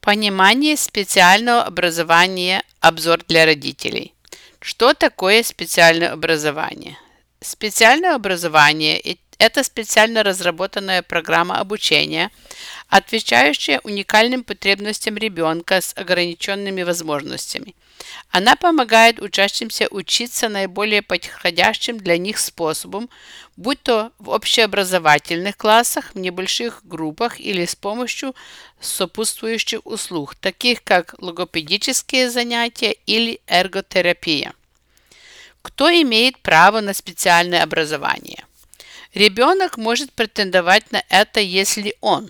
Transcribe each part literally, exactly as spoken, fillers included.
Понимание специального образования. Обзор для родителей. Что такое специальное образование? Специальное образование и- это специально разработанная программа обучения, отвечающая уникальным потребностям ребенка с ограниченными возможностями. Она помогает учащимся учиться наиболее подходящим для них способом, будь то в общеобразовательных классах, в небольших группах или с помощью сопутствующих услуг, таких как логопедические занятия или эрготерапия. Кто имеет право на специальное образование? Ребенок может претендовать на это, если он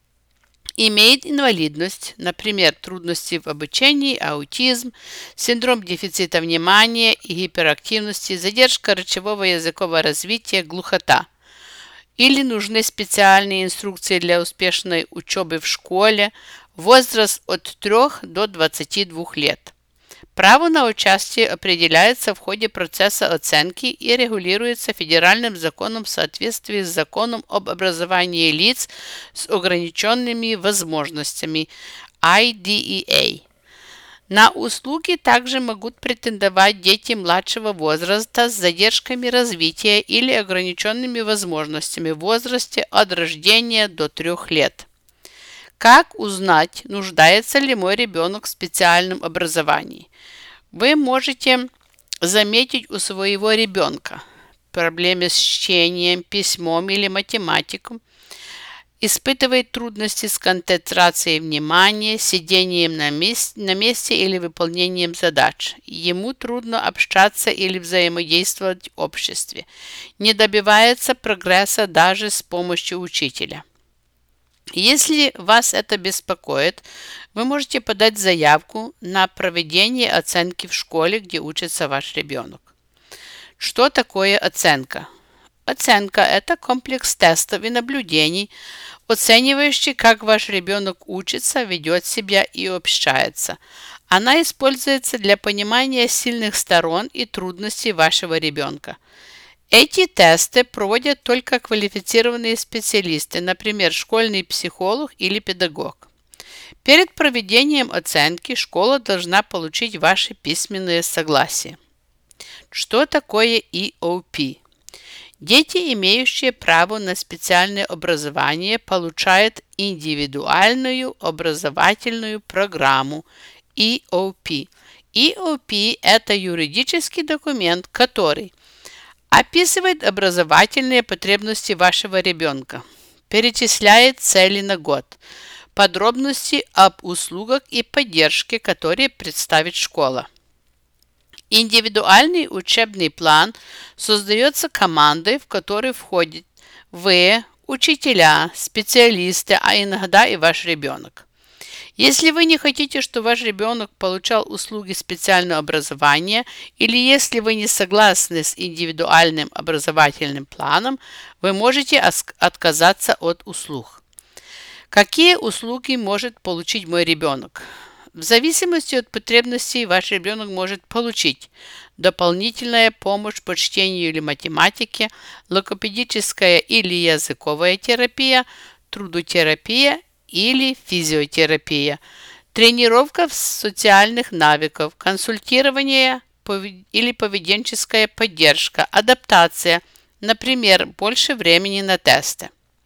имеет инвалидность, например, трудности в обучении, аутизм, синдром дефицита внимания и гиперактивности, задержка речевого и языкового развития, глухота. Или нужны специальные инструкции для успешной учебы в школе, возраст от трёх до двадцати двух лет. Право на участие определяется в ходе процесса оценки и регулируется федеральным законом в соответствии с законом об образовании лиц с ограниченными возможностями ай ди и эй. На услуги также могут претендовать дети младшего возраста с задержками развития или ограниченными возможностями в возрасте от рождения до трёх лет. Как узнать, нуждается ли мой ребенок в специальном образовании? Вы можете заметить у своего ребенка проблемы с чтением, письмом или математикой, испытывает трудности с концентрацией внимания, сидением на месте, на месте или выполнением задач. Ему трудно общаться или взаимодействовать в обществе. Не добивается прогресса даже с помощью учителя. Если вас это беспокоит, вы можете подать заявку на проведение оценки в школе, где учится ваш ребенок. Что такое оценка? Оценка – это комплекс тестов и наблюдений, оценивающий, как ваш ребенок учится, ведет себя и общается. Она используется для понимания сильных сторон и трудностей вашего ребенка. Эти тесты проводят только квалифицированные специалисты, например, школьный психолог или педагог. Перед проведением оценки школа должна получить ваше письменное согласие. Что такое и о пи? Дети, имеющие право на специальное образование, получают индивидуальную образовательную программу и о пи. и о пи – это юридический документ, который описывает образовательные потребности вашего ребенка, перечисляет цели на год, подробности об услугах и поддержке, которые представит школа. Индивидуальный учебный план создается командой, в которой входят вы, учителя, специалисты, а иногда и ваш ребенок. Если вы не хотите, чтобы ваш ребенок получал услуги специального образования, или если вы не согласны с индивидуальным образовательным планом, вы можете отказаться от услуг. Какие услуги может получить мой ребенок? В зависимости от потребностей ваш ребенок может получить дополнительная помощь по чтению или математике, логопедическая или языковая терапия, трудотерапия или физиотерапия, тренировка социальных навыков, консультирование или поведенческая поддержка, адаптация, например, больше времени на тесты.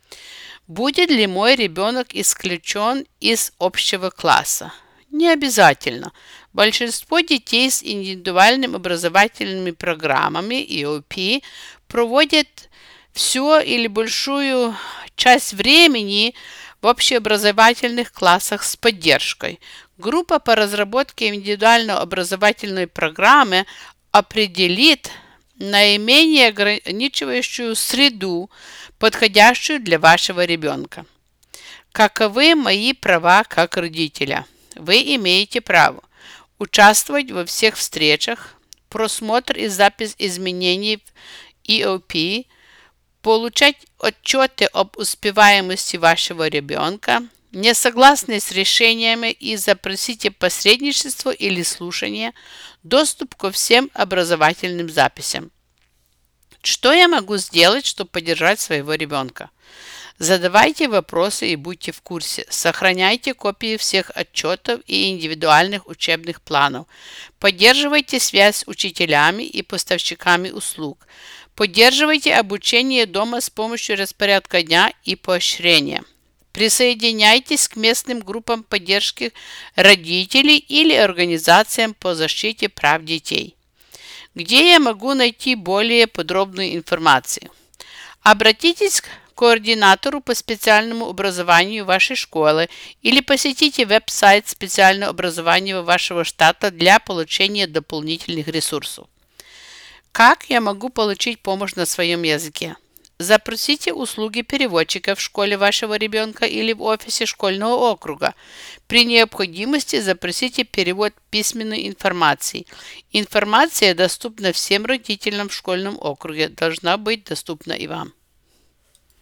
Будет ли мой ребенок исключен из общего класса? Не обязательно. Большинство детей с индивидуальными образовательными программами и о пи проводят всю или большую часть времени в общеобразовательных классах с поддержкой. Группа по разработке индивидуальной образовательной программы определит наименее ограничивающую среду, подходящую для вашего ребенка. Каковы мои права как родителя? Вы имеете право участвовать во всех встречах, просмотр и запись изменений в и о пи, получать отчеты об успеваемости вашего ребенка, не согласны с решениями и запросите посредничество или слушание, доступ ко всем образовательным записям. Что я могу сделать, чтобы поддержать своего ребенка? Задавайте вопросы и будьте в курсе. Сохраняйте копии всех отчетов и индивидуальных учебных планов. Поддерживайте связь с учителями и поставщиками услуг. Поддерживайте обучение дома с помощью распорядка дня и поощрения. Присоединяйтесь к местным группам поддержки родителей или организациям по защите прав детей. Где я могу найти более подробную информацию? Обратитесь к координатору по специальному образованию вашей школы или посетите веб-сайт специального образования вашего штата для получения дополнительных ресурсов. Как я могу получить помощь на своем языке? Запросите услуги переводчика в школе вашего ребенка или в офисе школьного округа. При необходимости запросите перевод письменной информации. Информация доступна всем родителям в школьном округе, должна быть доступна и вам.